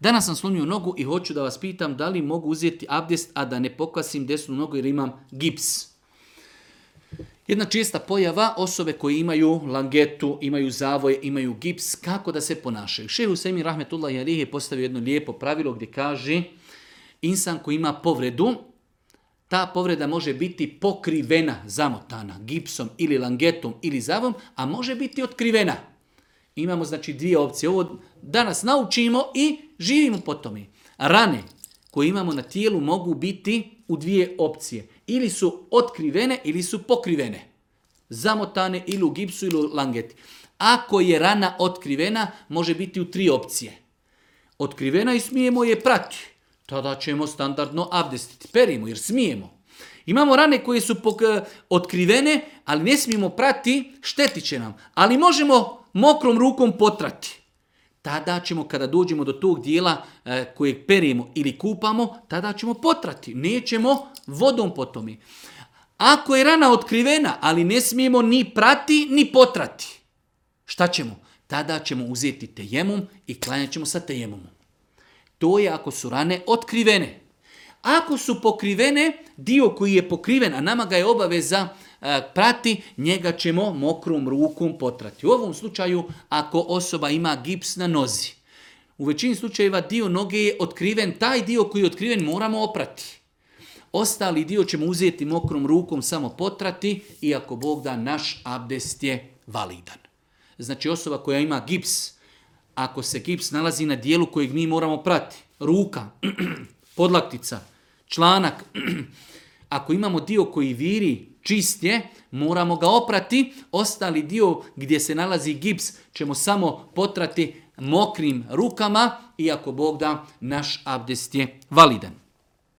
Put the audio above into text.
Danas sam slomio nogu i hoću da vas pitam da li mogu uzeti abdest, a da ne pokvasim desnu nogu jer imam gips. Jedna česta pojava, osobe koje imaju langetu, imaju zavoje, imaju gips, kako da se ponašaju. Šejh Husejmin rahmetullahi alejhi je postavio jedno lijepo pravilo gdje kaže insan koji ima povredu, ta povreda može biti pokrivena, zamotana gipsom ili langetom ili zavom, a može biti otkrivena. Imamo znači dvije opcije. Ovo danas naučimo i živimo po tome. Rane koje imamo na tijelu mogu biti u dvije opcije. Ili su otkrivene ili su pokrivene. Zamotane ili u gipsu ili u langeti. Ako je rana otkrivena, može biti u tri opcije. Otkrivena i smijemo je prati. Tada ćemo standardno abdestiti. Perimo jer smijemo. Imamo rane koje su otkrivene, ali ne smijemo prati, štetit će nam. Ali možemo mokrom rukom potrati. Tada ćemo, kada dođemo do tog dijela kojeg perimo ili kupamo, tada ćemo potrati. Nećemo vodom po tome. Ako je rana otkrivena, ali ne smijemo ni prati, ni potrati. Šta ćemo? Tada ćemo uzeti tejemum i klanjat ćemo sa tejemumom. To je ako su rane otkrivene. Ako su pokrivene, dio koji je pokriven, a nama ga je obaveza prati, njega ćemo mokrom rukom potrati. U ovom slučaju, ako osoba ima gips na nozi, u većini slučajeva dio noge je otkriven, taj dio koji je otkriven moramo oprati. Ostali dio ćemo uzeti mokrom rukom samo potrati i ako Bog da, naš abdest je validan. Znači osoba koja ima gips, ako se gips nalazi na dijelu kojeg mi moramo prati, ruka, podlaktica, članak, ako imamo dio koji viri, čist je, moramo ga oprati, ostali dio gdje se nalazi gips ćemo samo potrati mokrim rukama i ako Bog da, naš abdest je validan.